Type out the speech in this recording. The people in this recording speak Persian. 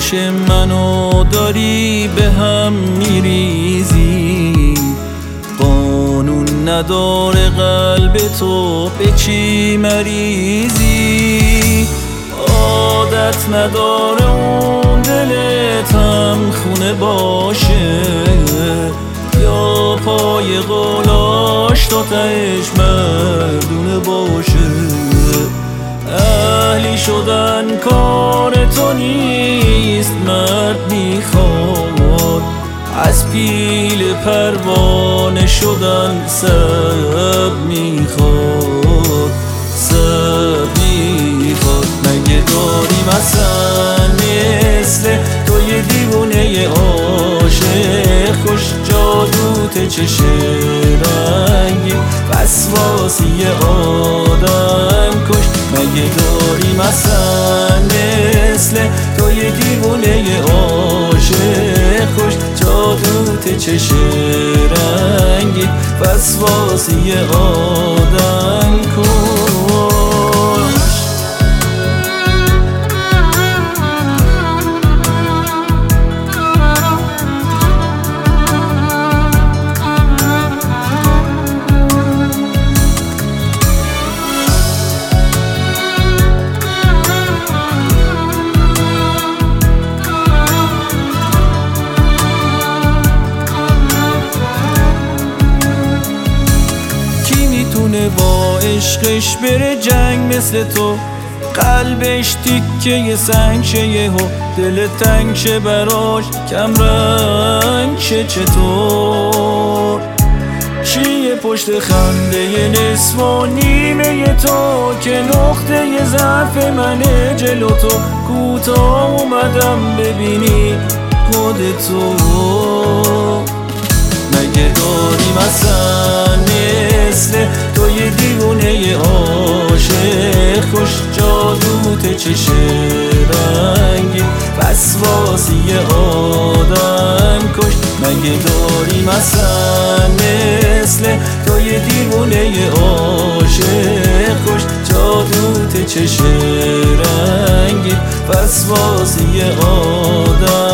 لاش منو داری به هم میریزی. قانون نداره قلب تو به چی مریضی. عادت نداره اون دلت هم خونه باشه، یا پای قولاش تا تهش مردونه باشه. اهلی شدن کار تو نیست، مرد میخواد از پیل پروانه شدن سب میخواد، سب میخواد. مگه داری مثلا مثل تو یه دیوونه عاشق خوش جادوت چشه رنگی وسواسی آدم کش. مگه داری مثلا مثل تو یه دیوونه عاشق خوش جادوت چشه رنگی وسواسی آدم کش. با عشقش بره جنگ مثل تو، قلبش تیکه سنگ شه یهو، دل تنگ شه براش کم رنگ شه. چطور چیه پشت خنده نصف و نیمه تو که نقطه ضعف منه جلو تو؟ کوتاه اومدم ببینی خودتو. مگه داری مثلا مثل تو یه دیوونه عاشق خوش جادوت چشه رنگی وسواسی آدم کش؟ مگه داری مثلا مثل تو یه دیوونه عاشق خوش جادوت چشه رنگی وسواسی آدم